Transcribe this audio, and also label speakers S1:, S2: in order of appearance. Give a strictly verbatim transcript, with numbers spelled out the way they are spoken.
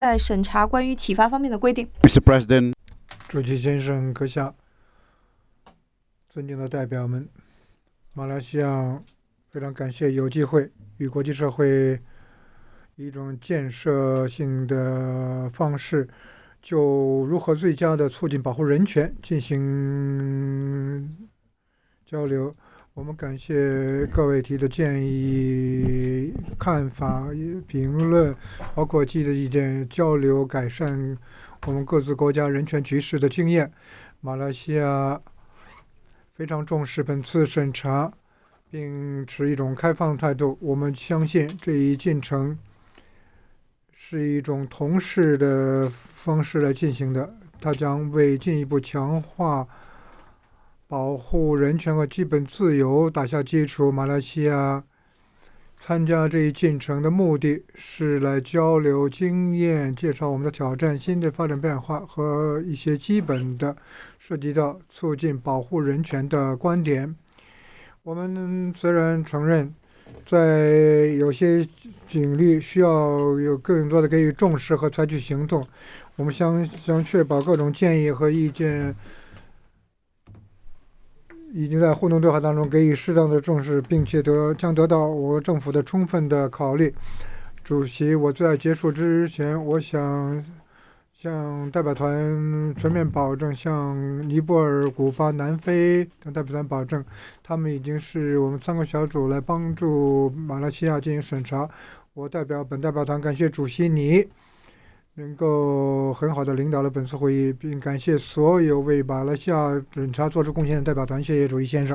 S1: 在审查关于体罚方面的规定。
S2: Mister President,
S3: 主席先生，阁下，尊敬的代表们，马来西亚非常感谢有机会与国际社会以一种建设性的方式，就如何最佳的促进保护人权进行交流。我们感谢各位提的建议、看法、评论，包括积极的意见交流，改善我们各自国家人权局势的经验。马来西亚非常重视本次审查，并持一种开放态度。我们相信这一进程是一种同事的方式来进行的，它将为进一步强化保护人权和基本自由打下基础。马来西亚参加这一进程的目的是来交流经验，介绍我们的挑战、新的发展变化和一些基本的涉及到促进保护人权的观点。我们虽然承认在有些领域需要有更多的给予重视和采取行动，我们将将确保各种建议和意见已经在互动对话当中给予适当的重视，并且得将得到我政府的充分的考虑。主席，我在结束之前，我想向代表团全面保证，向尼泊尔、古巴、南非等代表团保证，他们已经是我们三个小组来帮助马来西亚进行审查。我代表本代表团感谢主席你能够很好的领导了本次会议，并感谢所有为马来西亚审查做出贡献的代表团。谢谢主席先生。